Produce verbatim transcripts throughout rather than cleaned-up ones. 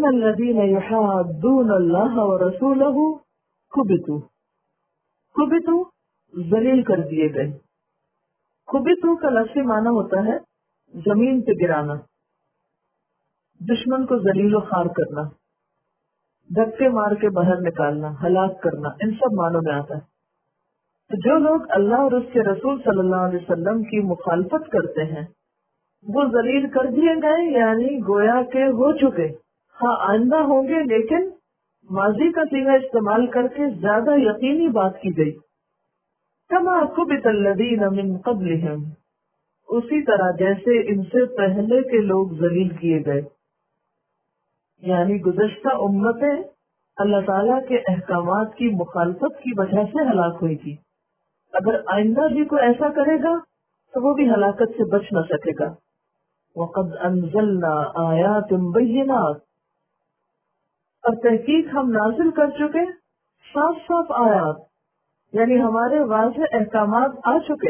ان الذین یحادون اللہ ورسولہ کبتوا، کبتوا ذلیل کر دیے گئے. کبتوا کا لفظی معنی ہوتا ہے زمین پہ گرانا، دشمن کو ذلیل و خوار کرنا، دھکے مار کے باہر نکالنا، ہلاک کرنا، ان سب معنوں میں آتا ہے. تو جو لوگ اللہ اور اس کے رسول صلی اللہ علیہ وسلم کی مخالفت کرتے ہیں وہ ذلیل کر دیے گئے، یعنی گویا کہ ہو چکے. ہاں آئندہ ہوں گے، لیکن ماضی کا صیغہ استعمال کر کے زیادہ یقینی بات کی گئی. کما کبت الذین من قبلہم، اسی طرح جیسے ان سے پہلے کے لوگ ذلیل کیے گئے. یعنی گزشتہ امتیں اللہ تعالیٰ کے احکامات کی مخالفت کی وجہ سے ہلاک ہوئی تھی. اگر آئندہ بھی کوئی ایسا کرے گا تو وہ بھی ہلاکت سے بچ نہ سکے گا. وَقَدْ أَنزَلْنَا آيَاتٍ بَيِّنَاتٍ، اور تحقیق ہم نازل کر چکے صاف صاف آیات، یعنی ہمارے واضح احکامات آ چکے.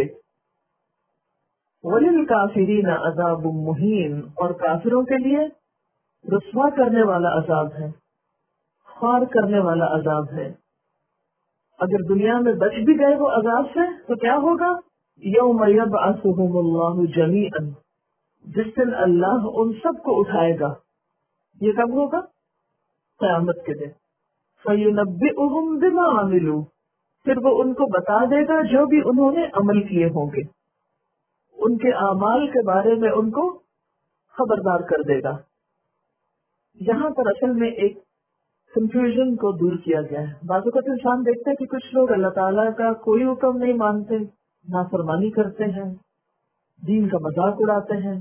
وَلِلْكَافِرِينَ عَذَابٌ مُهِينٌ، اور کافروں کے لیے رسوا کرنے والا عذاب ہے، خوار کرنے والا عذاب ہے. اگر دنیا میں بچ بھی گئے وہ عذاب سے تو کیا ہوگا؟ یوم یبعثہم اللہ جمیعا، جس دن اللہ ان سب کو اٹھائے گا. یہ کب ہوگا؟ قیامت کے دن. فینبئہم بما عملوا، پھر وہ ان کو بتا دے گا جو بھی انہوں نے عمل کیے ہوں گے، ان کے اعمال کے بارے میں ان کو خبردار کر دے گا. یہاں پر اصل میں ایک کنفیوژن کو دور کیا گیا ہے. بعض اوقات انسان دیکھتا ہے کہ کچھ لوگ اللہ تعالیٰ کا کوئی حکم نہیں مانتے، نافرمانی کرتے ہیں، دین کا مذاق اڑاتے ہیں،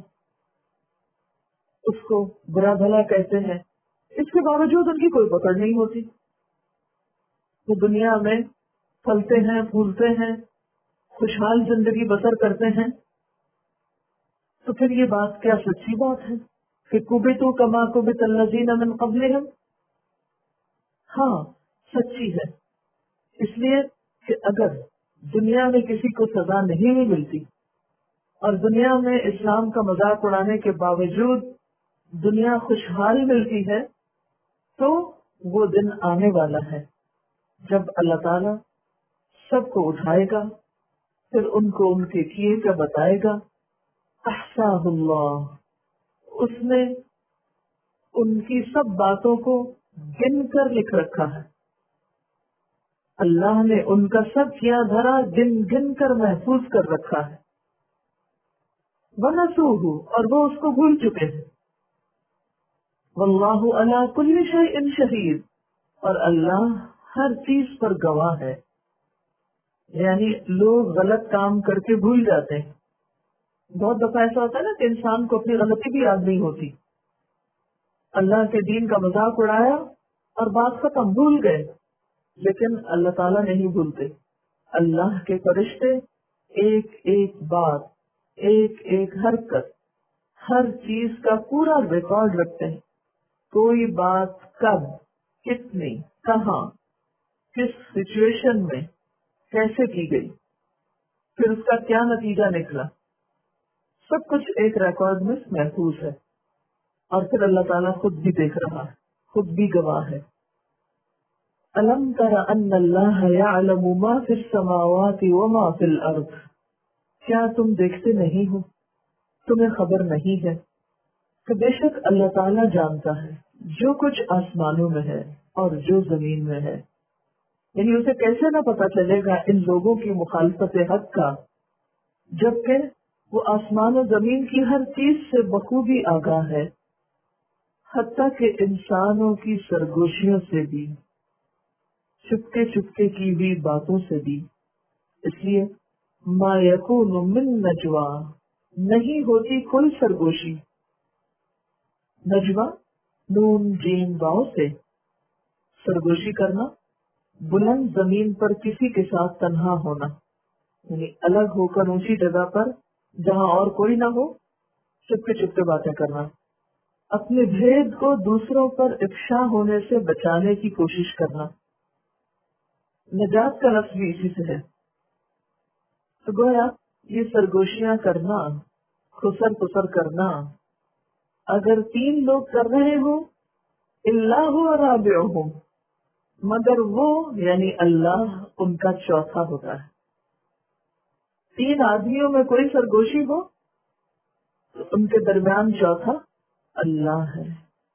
اس کو برا بھلا کہتے ہیں، اس کے باوجود ان کی کوئی پکڑ نہیں ہوتی. وہ دنیا میں پھلتے ہیں پھولتے ہیں، خوشحال زندگی بسر کرتے ہیں. تو پھر یہ بات کیا سچی بات ہے کہ کبتوا کما کبت الذین من قبلہم؟ ہاں سچی ہے، اس لیے کہ اگر دنیا میں کسی کو سزا نہیں بھی ملتی اور دنیا میں اسلام کا مذاق اڑانے کے باوجود دنیا خوشحال ملتی ہے تو وہ دن آنے والا ہے جب اللہ تعالیٰ سب کو اٹھائے گا، پھر ان کو ان کے کیے کا بتائے گا. احصاہ اللہ، اس نے ان کی سب باتوں کو گن کر لکھ رکھا ہے. اللہ نے ان کا سب کیا دھرا گن گن کر محفوظ کر رکھا ہے. وَنَسُوهُ، اور وہ اس کو بھول چکے ہیں. وَاللَّهُ عَلَى كُلِّ شَيْءٍ شَهِيدٌ، اور اللہ ہر چیز پر گواہ ہے. یعنی لوگ غلط کام کر کے بھول جاتے ہیں. بہت دفعہ ایسا ہوتا ہے نا کہ انسان کو اپنی غلطی بھی یاد نہیں ہوتی. اللہ کے دین کا مذاق اڑایا اور بات ختم، بھول گئے. لیکن اللہ تعالیٰ نہیں بھولتے. اللہ کے فرشتے ایک ایک بات، ایک ایک حرکت، ہر چیز کا پورا ریکارڈ رکھتے ہیں. کوئی بات کب، کتنی، کہاں، کس سچویشن میں کیسے کی گئی، پھر اس کا کیا نتیجہ نکلا، سب کچھ ایک ریکارڈ میں محفوظ ہے. اور پھر اللہ تعالیٰ خود بھی دیکھ رہا ہے، خود بھی گواہ ہے. أَلَمْ تَرَ أَنَّ اللَّهَ يَعْلَمُ مَا فِي السَّمَاوَاتِ وَمَا فِي الْأَرْضِ، کیا تم دیکھتے نہیں ہو، تمہیں خبر نہیں ہے کہ بے شک اللہ تعالیٰ جانتا ہے جو کچھ آسمانوں میں ہے اور جو زمین میں ہے. یعنی اسے کیسے نہ پتا چلے گا ان لوگوں کی مخالفت حق کا، جبکہ وہ آسمان و زمین کی ہر چیز سے بخوبی آگاہ ہے، حتیٰ کہ انسانوں کی سرگوشیوں سے بھی، چپکے چپکے کی ہوئی باتوں سے بھی. اس لیے ما یکون من نجوا، نہیں ہوتی کوئی سرگوشی. نجوا نون جیم واؤ سے، سرگوشی کرنا، بلند زمین پر کسی کے ساتھ تنہا ہونا، یعنی الگ ہو کر اونچی جگہ پر جہاں اور کوئی نہ ہو چپکے چپکے باتیں کرنا، اپنے بھید کو دوسروں پر افشا ہونے سے بچانے کی کوشش کرنا. نجات کا لفظ بھی اسی سے ہے. تو گویا یہ سرگوشیاں کرنا، خسر پسر کرنا، اگر تین لوگ کر رہے ہوں इल्ला हुवा राबिउहुम, मगर वो यानी अल्लाह उनका चौथा होता है। तीन आदमियों में कोई सरगोशी हो तो उनके दरमियान चौथा अल्लाह है।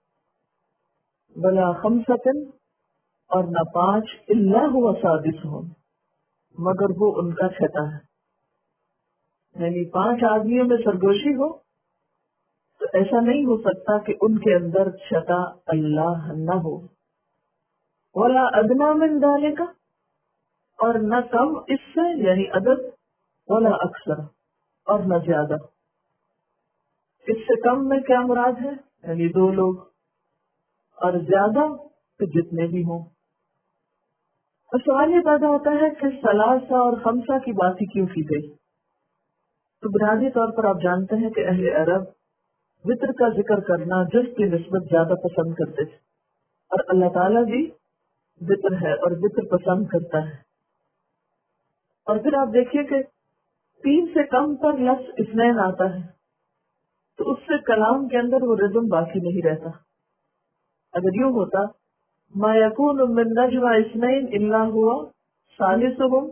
वला खमसतिन, और न पांच, इल्ला हुवा सादिसुहुम, मगर वो उनका छठा है। यानी पांच आदमियों में सरगोशी हो तो ऐसा नहीं हो सकता कि उनके अंदर छठा अल्लाह न हो। वला अदना मिन दालिका, और न कम इससे यानी अदद, वला अक्सर, और न ज्यादा। इससे कम में क्या मुराद है, यानी दो लोग, और ज्यादा तो जितने भी हों। तो सवाल ये पैदा होता है कि सलासा और खमसा की बात ही क्यों की गई। तो बुनियादी तौर पर आप जानते हैं कि अहले अरब वित्र का जिक्र करना जुज़ की निस्बत ज्यादा पसंद करते थे, और अल्लाह ताला भी वित्र है और वित्र पसंद करता है। और फिर आप देखिए कि तीन से कम पर लफ्ज़ इस्नैन आता है तो उससे कलाम के अंदर वो रिदम बाकी नहीं रहता। अगर यूं होता मा यकूनु मिन नजवा इस्नैन इल्ला हुवा सालिसुहुम,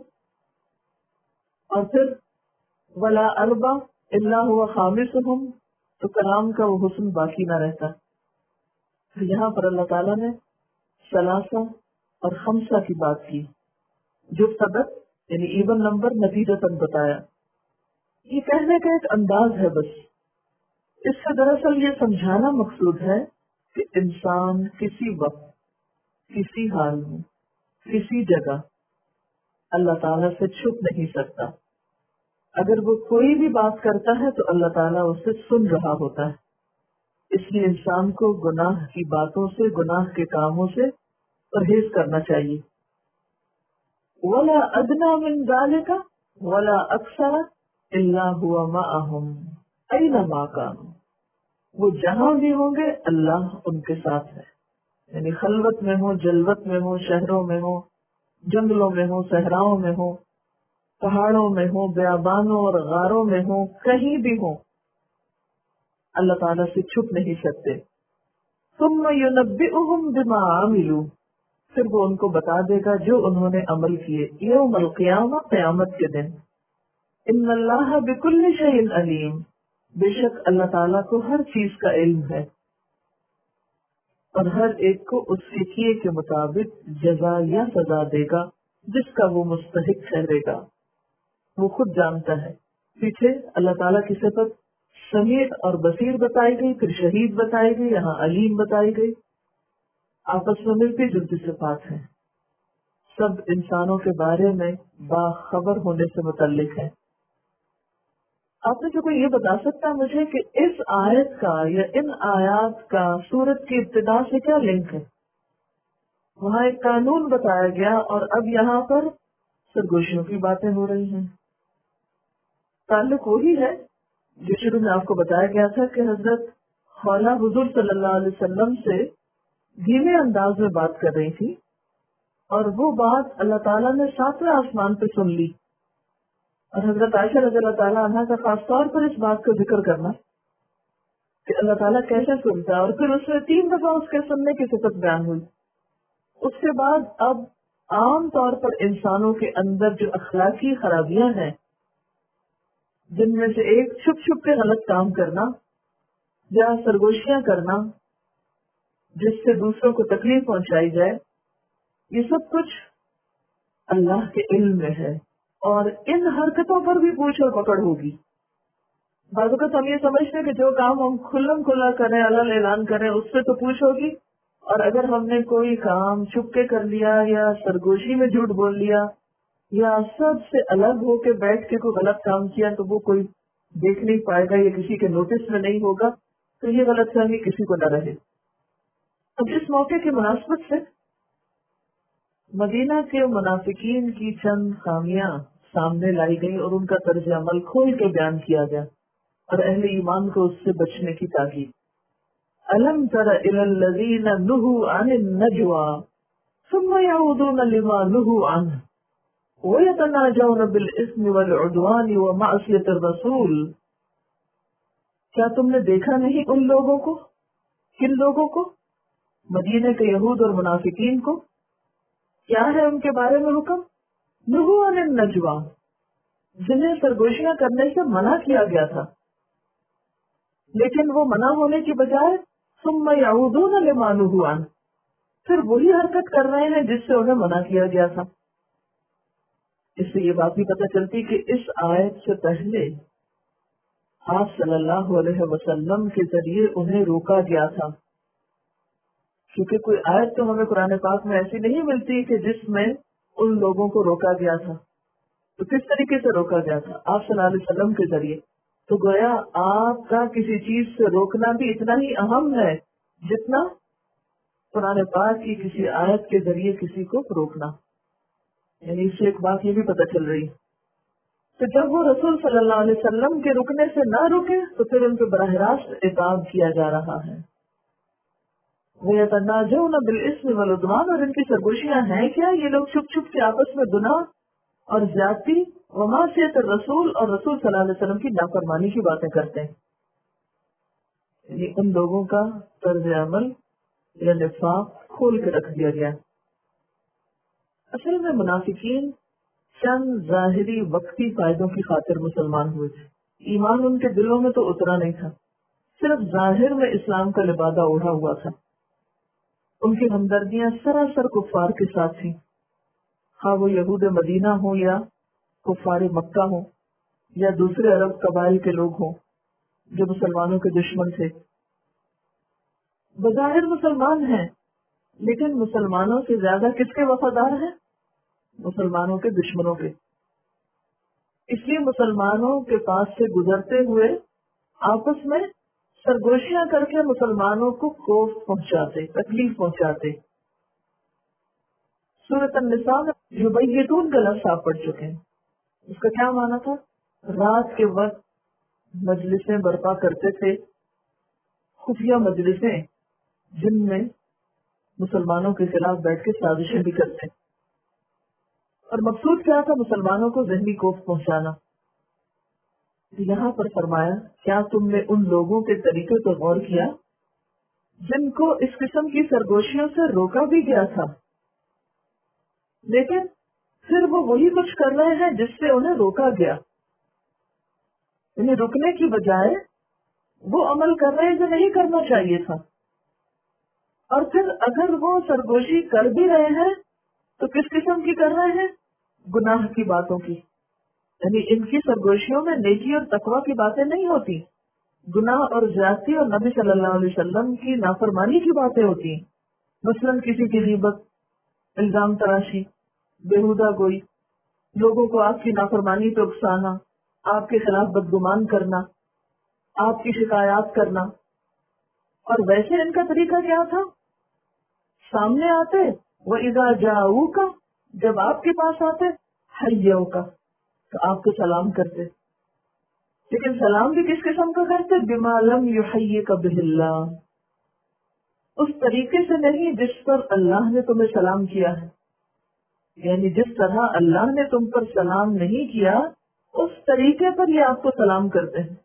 और फिर वला अरबा इल्ला हुवा खामिसुहुम, तो कलाम का वो हुस्न बाकी ना रहता। तो यहाँ पर अल्लाह ताला ने सलासा और खमसा की बात की, जो सबक यानी इवन नंबर नतीजतन बताया। ये कहने का एक अंदाज है बस। इससे दरअसल ये समझाना मकसूद है कि इंसान किसी वक्त, किसी हाल में, किसी जगह अल्लाह ताला से छुप नहीं सकता। अगर वो कोई भी बात करता है तो अल्लाह ताला उसे सुन रहा होता है। इसलिए इंसान को गुनाह की बातों से, गुनाह के कामों से परहेज करना चाहिए। वला अदना मिन ज़ालिका वला अक्सर इल्ला हुवा माअहुम ऐनमा कानू, वो जहाँ भी होंगे अल्लाह उनके साथ है। यानी खलवत में हो, जलवत में हो, शहरों में हो, जंगलों में हो, सहराओं में हो, पहाड़ों में हो, बयाबानों और गारों में हो, कहीं भी हो, अल्लाह ताला से छुप नहीं सकते। सुम्मा युनब्बिउहुम बिमा आमिलू, फिर वो उनको बता देगा जो उन्होंने अमल किए। यौमल क़ियामा, क़यामत के दिन। इन्नल्लाह बिकुल्लि शैइन अलीम, बेशक अल्लाह ताला को हर चीज का इल्म है और हर एक को उसके किए के मुताबिक जजा या सजा देगा जिसका वो मुस्तहिक ठहरेगा। वो खुद जानता है। पीछे अल्लाह ताला की सिफत समीर और बसीर बताई गई, फिर शहीद बताई गई, यहाँ अलीम बताई गई। आपस में मिलती जुलती सिफात है, सब इंसानों के बारे में बाखबर होने से मुतल्लिक है। आपने जो कोई ये बता सकता है मुझे कि इस आयत का या इन आयात का सूरत की इब्तिदा से क्या लिंक है? वहाँ एक कानून बताया गया और अब यहाँ पर सरगोशियों की बातें हो रही हैं। ताल्लुक वही है जो शुरू में आपको बताया गया था कि हजरत खौला हुजूर सल्लल्लाहु अलैहि वसल्लम से धीमे अंदाज में बात कर रही थी और वो बात अल्लाह ताला ने सातवें आसमान पे सुन ली। और हजरत आयशा रज़ियल्लाहु ताला अन्हा का खास तौर पर इस बात का जिक्र करना कि अल्लाह ताला कैसे सुनता है, और फिर उसमें तीन दफा उसके सुनने की सिफत बयान हुई। उसके बाद अब आम तौर पर इंसानों के अंदर जो अखलाकी खराबियां हैं, जिनमें से एक छुप छुप के गलत काम करना या सरगोशियां करना जिससे दूसरों को तकलीफ पहुंचाई जाए, ये सब कुछ अल्लाह के इल्म में है और इन हरकतों पर भी पूछ और पकड़ होगी। बाद वक्त हम ये समझते हैं कि जो काम हम खुल्लम खुल्ला करें, अल्लाह ऐलान करें, उससे तो पूछ होगी, और अगर हमने कोई काम छुपके कर लिया या सरगोशी में झूठ बोल लिया या सबसे अलग होके बैठ के कोई गलत काम किया तो वो कोई देख नहीं पाएगा या किसी के नोटिस में नहीं होगा, तो ये गलतफहमी किसी को न रहे। अब इस मौके की मुनासबत से मदीना के मुनाफिकीन की चंद खामियां सामने लाई गई और उनका तर्ज अमल खोल के बयान किया गया और अहले ईमान को उससे बचने की ताकीद। अलम तरा इलल लज़ीना नुहू अनिन नजवा सुम्मा यऊदूना लिमा नुहू अन्हु व यतनाजऊना बिल इस्मि वल उद्वानि व मअसियतिर रसूल। क्या तुमने देखा नहीं उन लोगों को, किन लोगों को مدینے کے یہود اور منافقین کو کیا ہے ان کے بارے میں حکم؟ نہو عن النجوا، جنہیں سرگوشیاں کرنے سے منع کیا گیا تھا، لیکن وہ منع ہونے کی بجائے ثم یعودون لما نہوا عنہ، پھر وہی حرکت کر رہے ہیں جس سے انہیں منع کیا گیا تھا۔ اس سے یہ بات بھی پتہ چلتی کہ اس آیت سے پہلے آپ صلی اللہ علیہ وسلم کے ذریعے انہیں روکا گیا تھا، کیونکہ کوئی آیت تو ہمیں قرآن پاک میں ایسی نہیں ملتی کہ جس میں ان لوگوں کو روکا گیا تھا۔ تو کس طریقے سے روکا گیا تھا؟ آپ صلی اللہ علیہ وسلم کے ذریعے۔ تو گویا آپ کا کسی چیز سے روکنا بھی اتنا ہی اہم ہے جتنا قرآن پاک کی کسی آیت کے ذریعے کسی کو روکنا۔ یعنی اس سے ایک بات یہ بھی پتہ چل رہی ہے تو جب وہ رسول صلی اللہ علیہ وسلم کے رکنے سے نہ رکے تو پھر ان کو براہ راست عقاب کیا جا رہا ہے۔ وَيَتَنَاجَوْنَ بِالْإِثْمِ وَالْعُدْوَانِ، اور ان کی سرگوشیاں ہیں کیا؟ یہ لوگ چھپ چھپ کے آپس میں گناہ اور زیادتی ومعصیت الرسول اور رسول صلی اللہ علیہ وسلم کی نافرمانی کی باتیں کرتے ہیں۔ یعنی ان لوگوں کا طرز عمل یا نفاق کھول کے رکھ دیا گیا۔ اصل میں منافقین چند ظاہری وقتی فائدوں کی خاطر مسلمان ہوئے تھے، ایمان ان کے دلوں میں تو اترا نہیں تھا، صرف ظاہر میں اسلام کا لبادہ اوڑھا ہوا تھا۔ ان کی ہمدردیاں سراسر کفار کے ساتھ تھیں، خواہ وہ یہود مدینہ ہوں یا کفار مکہ ہوں یا دوسرے عرب قبائل کے لوگ ہوں جو مسلمانوں کے دشمن تھے۔ بظاہر مسلمان ہیں لیکن مسلمانوں سے زیادہ کس کے وفادار ہیں؟ مسلمانوں کے دشمنوں کے۔ اس لیے مسلمانوں کے پاس سے گزرتے ہوئے آپس میں سرگوشیاں کر کے مسلمانوں کو خوف پہنچاتے، تکلیف پہنچاتے۔ سورۃ النساء میں یبیتون کا لفظ آپ پڑھ چکے ہیں، اس کا کیا معنی تھا؟ رات کے وقت مجلسیں برپا کرتے تھے، خفیہ مجلسیں جن میں مسلمانوں کے خلاف بیٹھ کے سازشیں بھی کرتے، اور مقصود کیا تھا؟ مسلمانوں کو ذہنی خوف پہنچانا۔ یہاں پر فرمایا کیا تم نے ان لوگوں کے طریقے پر غور کیا جن کو اس قسم کی سرگوشیوں سے روکا بھی گیا تھا، لیکن پھر وہ وہی کچھ کر رہے ہیں جس سے انہیں روکا گیا؟ انہیں رکنے کی بجائے وہ عمل کر رہے ہیں جو نہیں کرنا چاہیے تھا، اور پھر اگر وہ سرگوشی کر بھی رہے ہیں تو کس قسم کی کر رہے ہیں؟ گناہ کی باتوں کی۔ یعنی ان کی سرگوشیوں میں نیکی اور تقویٰ کی باتیں نہیں ہوتی، گناہ اور زیادتی اور نبی صلی اللہ علیہ وسلم کی نافرمانی کی باتیں ہوتی ہیں، مثلاً کسی کی غیبت، الزام تراشی، بےہودہ گوئی، لوگوں کو آپ کی نافرمانی پہ اکسانا، آپ کے خلاف بدگمان کرنا، آپ کی شکایات کرنا۔ اور ویسے ان کا طریقہ کیا تھا؟ سامنے آتے وَإِذَا جَاءُوكَ، جب آپ کے پاس آتے حَيَّوْكَ، تو آپ کو سلام کرتے، لیکن سلام بھی کس قسم کا کرتے؟ بِمَا لَمْ يُحَيِّكَ بِهِ اللَّهُ، اس طریقے سے نہیں جس پر اللہ نے تمہیں سلام کیا ہے۔ یعنی جس طرح اللہ نے تم پر سلام نہیں کیا اس طریقے پر یہ آپ کو سلام کرتے ہیں۔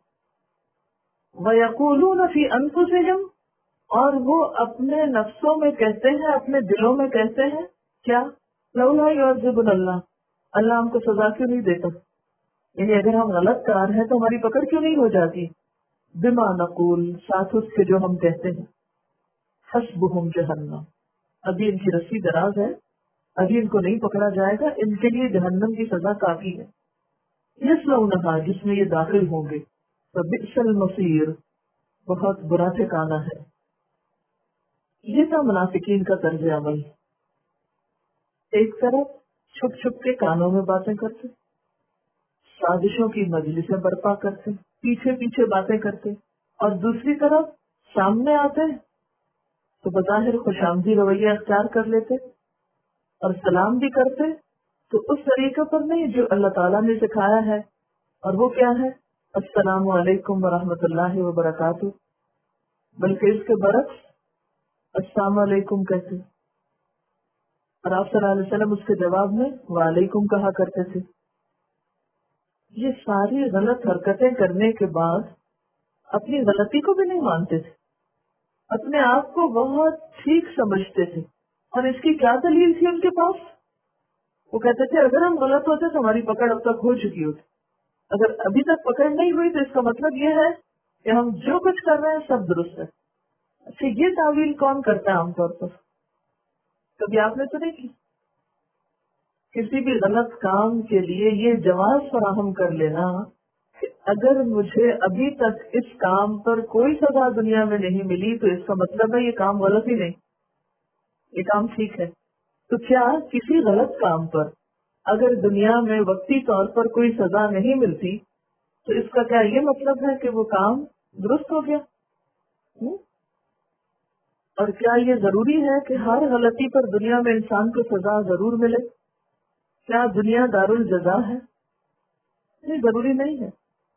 وَيَقُولُونَ فِي أَنفُسِهِمْ، اور وہ اپنے نفسوں میں کہتے ہیں، اپنے دلوں میں کہتے ہیں کیا؟ لولا يعذبنا اللہ، اللہ ہم کو سزا کیوں نہیں دیتا؟ یعنی اگر ہم غلط کار ہیں تو ہماری پکڑ کیوں نہیں ہو جاتی؟ بما نقول، ساتھ اس کے جو ہم کہتے ہیں، حسبهم جہنم، ابھی ان کی رسی دراز ہے، ابھی ان کو نہیں پکڑا جائے گا، ان کے لیے جہنم کی سزا کافی ہے، یصلونھا، جس میں یہ داخل ہوں گے، فبئس المصیر، بہت برا ٹھکانہ ہے۔ یہ تھا منافقین کا طرز عمل، ایک طرف چھپ چھپ کے کانوں میں باتیں کرتے، سازشوں کی مجلسیں برپا کرتے، پیچھے پیچھے باتیں کرتے، اور دوسری طرف سامنے آتے تو بظاہر خوش آمدی رویہ اختیار کر لیتے اور سلام بھی کرتے، تو اس طریقے پر نہیں جو اللہ تعالیٰ نے سکھایا ہے، اور وہ کیا ہے؟ السلام علیکم ورحمۃ اللہ وبرکاتہ، بلکہ اس کے برعکس السلام علیکم کہتے، اور آپ صلی اللہ علیہ وسلم اس کے جواب میں وعلیکم کہا کرتے تھے۔ یہ ساری غلط حرکتیں کرنے کے بعد اپنی غلطی کو بھی نہیں مانتے تھے، اپنے آپ کو بہت ठीक समझते थे। और इसकी क्या दलील थी उनके पास? वो कहते थे अगर हम गलत होते तो हमारी पकड़ अब तक हो चुकी होती, अगर अभी तक पकड़ नहीं हुई तो इसका मतलब ये है कि हम जो कुछ कर रहे हैं सब दुरुस्त है। अच्छा, ये तावील कौन करता है आमतौर पर? कभी आपने तो नहीं की? किसी भी गलत काम के लिए ये जवाब फराहम कर लेना कि अगर मुझे अभी तक इस काम पर कोई सजा दुनिया में नहीं मिली तो इसका मतलब है ये काम गलत ही नहीं, ये काम ठीक है। तो क्या किसी गलत काम पर अगर दुनिया में वक्ती तौर पर कोई सजा नहीं मिलती तो इसका क्या ये मतलब है कि वो काम दुरुस्त हो गया? हुँ? और क्या ये जरूरी है कि हर गलती पर दुनिया में इंसान को सजा जरूर मिले? क्या दुनिया दारुल जजा है? नहीं, जरूरी नहीं है।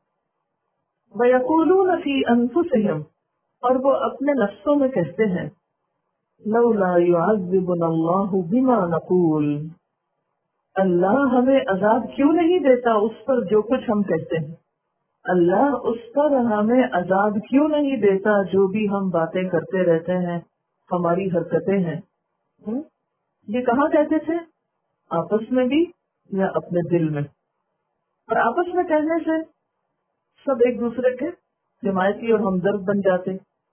वयक़ूलून फी अनफुसिहिम, और वो अपने नफ्सों में कहते हैं, लौला युअज़्ज़िबुनल्लाहु बिमा नक़ूल, अल्लाह हमें अजाब क्यों नहीं देता उस पर जो कुछ हम कहते हैं। अल्लाह उस पर हमें अजाब क्यों नहीं देता जो भी हम बातें करते रहते हैं, हमारी हरकतें हैं। हुँ? ये कहाँ कहते थे? आपस में भी या अपने दिल में? और आपस में कहने से सब एक दूसरे के हिमायती और हमदर्द बन जाते।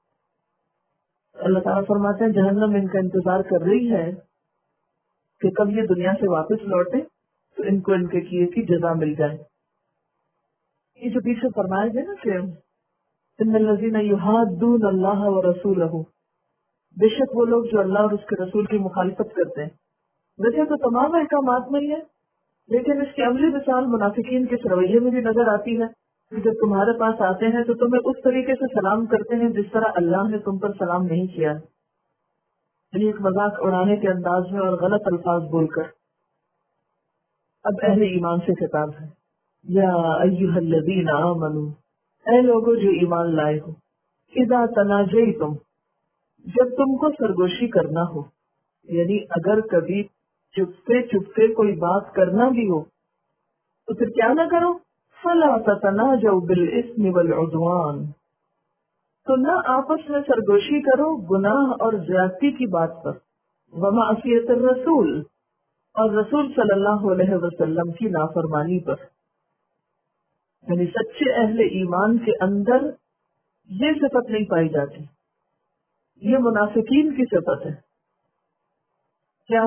अल्लाह ताला फरमाते हैं जहन्नम इनका इंतजार कर रही है कि कब ये दुनिया से वापस लौटे तो इनको इनके किए की जजा मिल जाए। ये जो पीछे फरमाया गया ना कि इन्नल्लज़ीना युहाद्दून अल्लाह व रसूलहू, बेशक वो लोग जो अल्लाह और उसके रसूल की मुखालिफत करते हैं। वैसे तो तमाम अहकामात में ही है, लेकिन इसकी अमली मिसाल मुनाफिकीन के रवैये में भी नजर आती है कि जब तुम्हारे पास आते हैं तो तुम्हें उस तरीके से सलाम करते हैं जिस तरह अल्लाह ने तुम पर सलाम नहीं किया, यानी एक मजाक उड़ाने के अंदाज में और गलत अल्फाज बोलकर। अब अहले ईमान से खिताब है, या अय्युहल्लज़ीना आमनू, ऐ लोगो जो ईमान लाए हो, इज़ा तनाजयतुम, जब तुमको सरगोशी करना हो, यानी अगर कभी चुपके चुपके कोई बात करना भी हो तो फिर क्या ना करो, फला ततनाजऊ बिल इस्मि वल उद्वान, तो न आपस में सरगोशी करो गुनाह और ज्यादती की बात पर, व मासियत रसूल, और रसूल सल्लल्लाहु अलैहि वसल्लम की नाफरमानी पर। यानी सच्चे अहले ईमान के अंदर ये सिफत नहीं पाई जाती, ये मुनाफिकीन की सिफत है। क्या?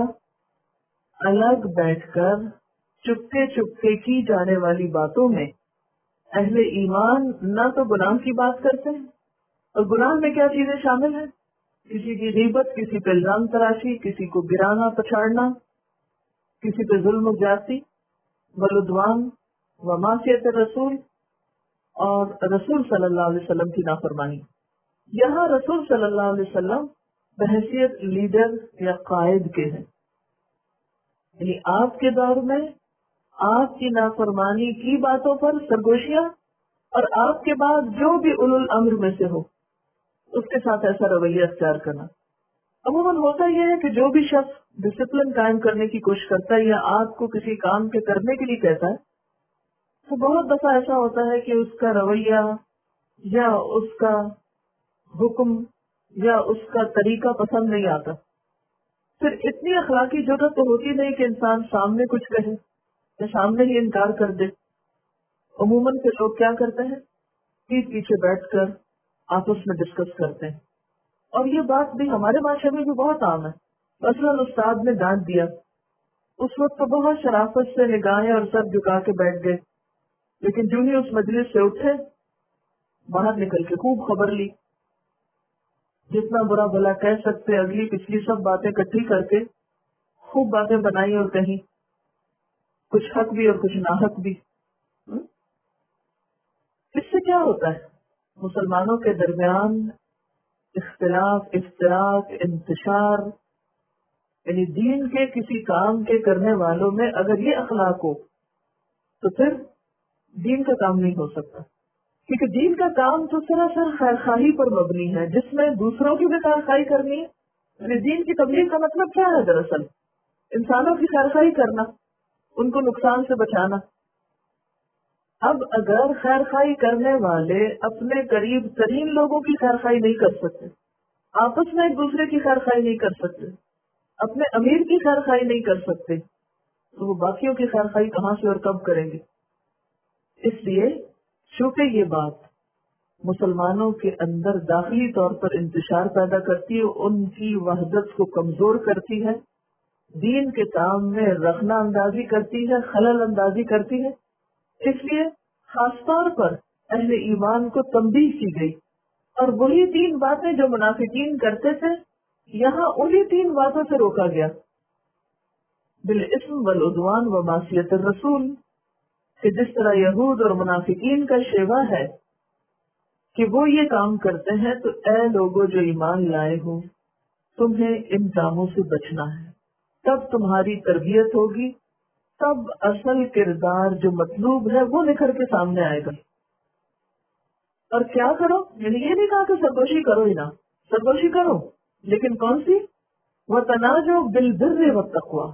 अलग बैठकर चुपके चुपके की जाने वाली बातों में अहले ईमान न तो गुनाह की बात करते हैं, और गुनाह में क्या चीजें शामिल हैं? किसी की गीबत, किसी पे इल्जाम तराशी, किसी को गिराना पछाड़ना, किसी पे जुल्म ज्यादती, वलुद्वान व मासियत रसूल, और रसूल सल्लल्लाहु अलैहि वसल्लम की नाफरमानी। यहाँ रसूल सल्लल्लाहु अलैहि वसल्लम बहैसियत लीडर या कायद के हैं, यानी आपके दौर में आपकी नाफरमानी की बातों पर सरगोशियां, और आपके बाद जो भी उलुल अम्र में से हो उसके साथ ऐसा रवैया अख्तियार करना। अमूमन होता यह है कि जो भी शख्स डिसिप्लिन कायम करने की कोशिश करता है या आपको किसी काम के करने के लिए कहता है, तो बहुत दफा ऐसा होता है कि उसका रवैया या उसका हुक्म या उसका तरीका पसंद नहीं आता। फिर इतनी अखलाकी जरूरत तो होती नहीं कि इंसान सामने कुछ कहे या सामने ही इनकार कर दे। अमूमन के लोग क्या करते हैं, पीठ पीछे बैठकर आपस में डिस्कस करते हैं, और ये बात भी हमारे माशरे में भी बहुत आम है। मसलन उस्ताद ने डांट दिया, उस वक्त तो बहुत शराफत से निगाहें और सर झुका के बैठ गए, लेकिन जो ही उस मजलिस से उठे, बाहर निकल के खूब खबर ली, जितना बुरा भला कह सकते अगली पिछली सब बातें इकट्ठी करके खूब बातें बनाई और कही, कुछ हक भी और कुछ नाहक भी। इससे क्या होता है? मुसलमानों के दरमियान इख्तिलाफ, इफ्तिराक, इंतशार, यानी दीन के किसी काम के करने वालों में अगर ये अखलाक हो तो फिर दीन का काम नहीं हो सकता, क्योंकि दीन का काम तो सरासर खैरखाही पर मबनी है, जिसमें दूसरों की भी खैरखाही करनी है। यानी दीन की तबलीग का मतलब क्या है? दरअसल इंसानों की खैरखाही करना, उनको नुकसान से बचाना। अब अगर खैरखाई करने वाले अपने करीब तरीन लोगों की खैरखाई नहीं कर सकते, آپس میں ایک دوسرے کی خیر خواہی نہیں کر سکتے، اپنے امیر کی خیر خواہی نہیں کر سکتے، تو وہ باقیوں کی خیر خواہی کہاں سے اور کب کریں گے؟ اس لیے چونکہ یہ بات مسلمانوں کے اندر داخلی طور پر انتشار پیدا کرتی ہے، ان کی وحدت کو کمزور کرتی ہے، دین کے کام میں رخنا اندازی کرتی ہے، خلل اندازی کرتی ہے، اس لیے خاص طور پر اہل ایمان کو تنبیہ کی گئی، اور وہی تین باتیں جو منافقین کرتے تھے یہاں انہی تین باتوں سے روکا گیا، بالاسم والعدوان و معصیت الرسول، کہ جس طرح یہود اور منافقین کا شیوا ہے کہ وہ یہ کام کرتے ہیں، تو اے لوگوں جو ایمان لائے ہو تمہیں ان کاموں سے بچنا ہے، تب تمہاری تربیت ہوگی، تب اصل کردار جو مطلوب ہے وہ نکھر کے سامنے آئے گا۔ اور کیا کرو، یعنی یہ نہیں کہا کہ سرگوشی کرو ہی نہ، سرگوشی کرو، لیکن کون سی؟ وَتَنَاجَوْا بِالْبِرِّ وَالتَّقْوَىٰ،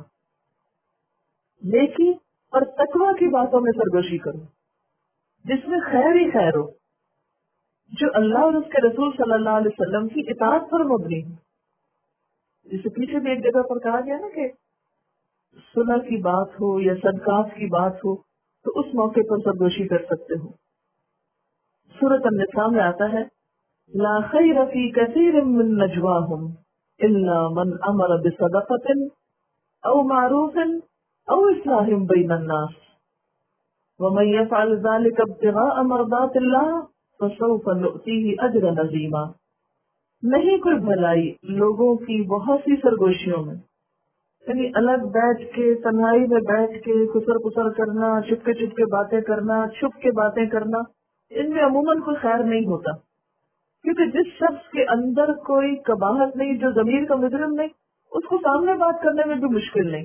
نیکی اور تقوی کی باتوں میں سرگوشی کرو، جس میں خیر ہی خیر ہو، جو اللہ اور اس کے رسول صلی اللہ علیہ وسلم کی اطاعت پر مبنی ہے۔ جسے پیچھے بھی ایک جگہ پر کہا گیا نا کہ صلح کی بات ہو یا صدقات کی بات ہو تو اس موقع پر سرگوشی کر سکتے ہو۔ سورۃ النساء میں آتا ہے لا خیر فی کثیر من نجواہم الا من امر بصدقۃ او معروف او اصلاح بین الناس ومن یفعل ذلک ابتغاء مرضات اللہ فسوف نؤتیہ اجرا عظیما۔ نہیں کوئی بھلائی لوگوں کی بہت سی سرگوشیوں میں، یعنی الگ بیٹھ کے تنہائی میں بیٹھ کے کسر پسر کرنا، چھپ کے چھپ کے باتیں کرنا، چھپ کے باتیں کرنا، ان میں عموماً کوئی خیر نہیں ہوتا، کیونکہ جس شخص کے اندر کوئی قباحت نہیں، جو ضمیر کا مجرم نہیں، اس کو سامنے بات کرنے میں بھی مشکل نہیں۔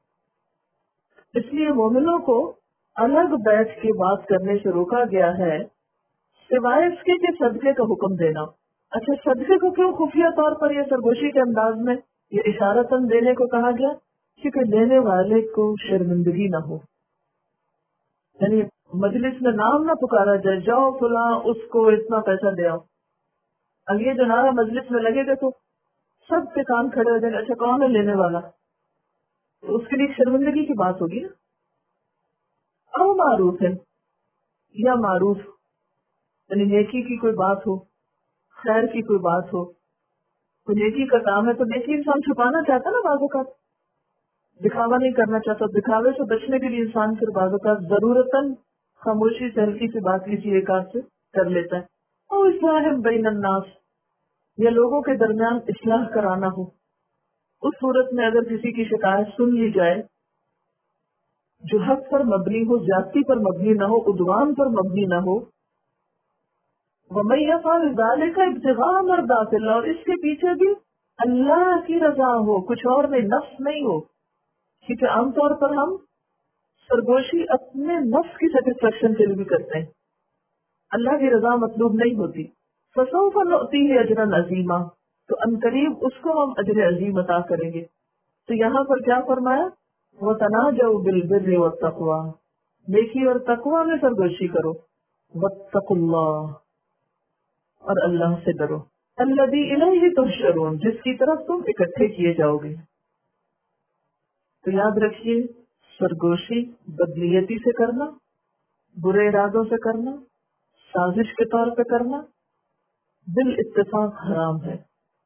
اس لیے مومنوں کو الگ بیٹھ کے بات کرنے سے روکا گیا ہے، سوائے اس کے کہ صدقے کا حکم دینا۔ اچھا، صدقے کو کیوں خفیہ طور پر یا سرگوشی کے انداز میں یہ اشارتاً دینے کو کہا گیا؟ کیونکہ دینے والے کو شرمندگی نہ ہو، یعنی مجلس میں نام نہ پکارا جائے جاؤ فلاں اس کو اتنا پیسہ دے آؤ۔ اب یہ جو نعرہ مجلس میں لگے گا تو سب کے کام کھڑے ہو جائیں گے، اچھا کون ہے لینے والا؟ تو اس کے لیے شرمندگی کی بات ہوگی نا۔ او معروف ہے یا معروف، یعنی نیکی کی کوئی بات ہو، خیر کی کوئی بات ہو، کوئی نیکی کا کام ہے تو نیکی انسان چھپانا چاہتا نا، بعض اوقات دکھاوا نہیں کرنا چاہتا، دکھاوے سے بچنے کے لیے انسان پھر بعض اوقات ضرورتاً خاموشی سے ہلکی سی بات کسی ایک آدھ سے کر لیتا ہے۔ اور اصلاح بین الناس، یا لوگوں کے درمیان اصلاح کرانا ہو، اس صورت میں اگر کسی کی شکایت سن لی جائے جو حق پر مبنی ہو، زیادتی پر مبنی نہ ہو، عدوان پر مبنی نہ ہو، وَمَن يَفْعَلْ ذَلِكَ ابْتِغَاءَ مَرْضَاتِ اللَّهِ، اور اس کے پیچھے بھی اللہ کی رضا ہو، کچھ اور نہیں، نفس نہیں ہو، کیونکہ عام طور پر ہم سرگوشی اپنے نفس کی سیٹسفیکشن کے لیے بھی کرتے ہیں، اللہ کی رضا مطلوب نہیں ہوتی۔ فَسَوْفَ نُؤْتِيهِ أَجْرًا عَظِيمًا، تو عنقریب اس کو ہم اجر عظیم عطا کریں گے۔ تو یہاں پر کیا فرمایا؟ وَتَنَاجَوْا بِالْبِرِّ وَالتَّقْوَىٰ، نیکی اور تقوی میں سرگوشی کرو، وَاتَّقُوا اللَّهَ، اور اللہ سے ڈرو، الذی الیہ تحشرون، جس کی طرف تم اکٹھے کیے جاؤ گے۔ تو یاد رکھیے، سرگوشی بدنیتی سے کرنا، برے ارادوں سے کرنا، سازش کے طور پہ کرنا بال اتفاق حرام ہے۔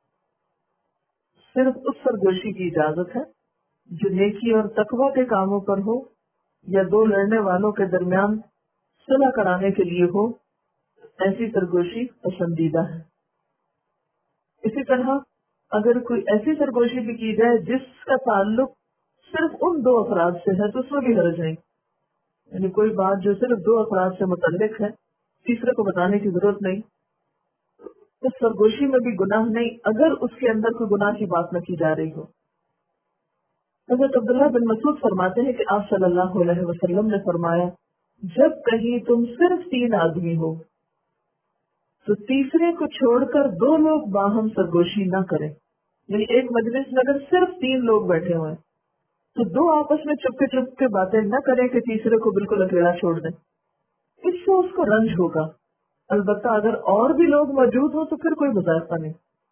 صرف اس سرگوشی کی اجازت ہے جو نیکی اور تقوی کے کاموں پر ہو، یا دو لڑنے والوں کے درمیان صلح کرانے کے لیے ہو، ایسی سرگوشی پسندیدہ ہے۔ اسی طرح اگر کوئی ایسی سرگوشی بھی کی جائے جس کا تعلق صرف ان دو افراد سے ہے تو اس میں بھی حرج نہیں، یعنی کوئی بات جو صرف دو افراد سے متعلق ہے، تیسرے کو بتانے کی ضرورت نہیں، اس سرگوشی میں بھی گناہ نہیں اگر اس کے اندر کوئی گناہ کی بات نہ کی جا رہی ہو۔ حضرت عبداللہ بن مسعود فرماتے ہیں کہ آپ صلی اللہ علیہ وسلم نے فرمایا، جب کہیں تم صرف تین آدمی ہو تو تیسرے کو چھوڑ کر دو لوگ باہم سرگوشی نہ کریں، یعنی ایک مجلس میں اگر صرف تین لوگ بیٹھے ہوئے تو دو آپس میں چپ کے چپ کے باتیں نہ کریں کہ تیسرے کو بالکل اکیلا چھوڑ دیں، اس سے اس کو رنج ہوگا۔ البتہ اگر اور بھی لوگ موجود ہوں تو پھر کوئی مذائقہ نہیں،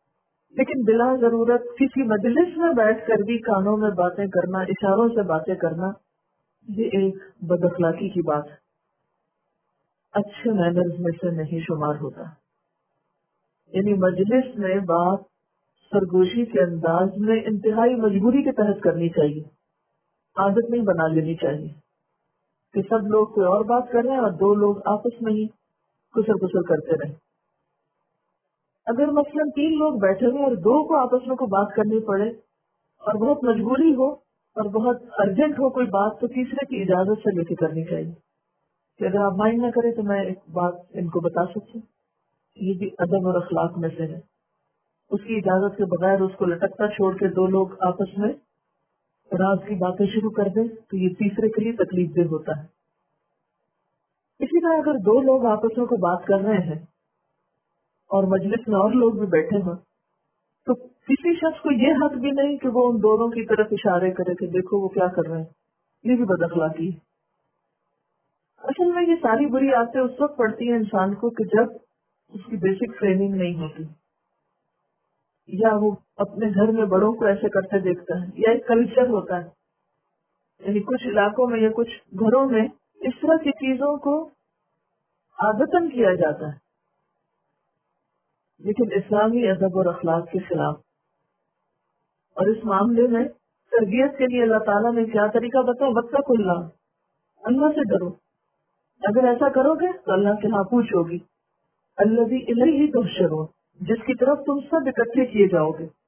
لیکن بلا ضرورت کسی مجلس میں بیٹھ کر بھی کانوں میں باتیں کرنا، اشاروں سے باتیں کرنا، یہ ایک بد اخلاقی کی بات ہے، اچھے مینرز میں سے نہیں شمار ہوتا۔ یعنی مجلس میں بات سرگوشی کے انداز میں انتہائی مجبوری کے تحت کرنی چاہیے، عادت نہیں بنا لینی چاہیے کہ سب لوگ کوئی اور بات کر رہے ہیں اور دو لوگ آپس میں ہی کسر کسر کرتے رہیں۔ اگر مثلاً تین لوگ بیٹھے ہوئے اور دو کو آپس میں کوئی بات کرنی پڑے اور بہت مجبوری ہو اور بہت ارجنٹ ہو کوئی بات، تو تیسرے کی اجازت سے لے کے کرنی چاہیے کہ اگر آپ مائنڈ نہ کریں تو میں ایک بات ان کو بتا سکتی ہوں۔ یہ بھی ادب اور اخلاق میں سے ہے، اس کی اجازت کے بغیر اس کو لٹکتا چھوڑ کے دو لوگ آپس میں راز کی باتیں شروع کر دیں تو یہ تیسرے کے لیے تکلیف دہ ہوتا ہے۔ اسی طرح اگر دو لوگ آپس میں کوئی بات کر رہے ہیں اور مجلس میں اور لوگ بھی بیٹھے ہوں تو کسی شخص کو یہ حق بھی نہیں کہ وہ ان دونوں کی طرف اشارے کرے کہ دیکھو وہ کیا کر رہے ہیں، یہ بھی بد اخلاقی ہے۔ اصل میں یہ ساری بری عادتیں اس وقت پڑتی ہیں انسان کو کہ جب اس کی بیسک ٹریننگ نہیں ہوتی، یا وہ اپنے گھر میں بڑوں کو ایسے کرتے دیکھتا ہے، یا ایک کلچر ہوتا ہے، یعنی کچھ علاقوں میں یا کچھ گھروں میں اس طرح کی چیزوں کو عادتاً کیا جاتا ہے، لیکن اسلامی ادب اور اخلاق کے خلاف۔ اور اس معاملے میں تربیت کے لیے اللہ تعالیٰ نے کیا طریقہ بتایا؟ واتقوا اللہ، اللہ سے ڈرو۔ اگر ایسا کرو گے تو اللہ سے ہاں پوچھ ہوگی، الذی الیہ تحشرون، جس کی طرف تم سب اکٹھے کیے جاؤ گے۔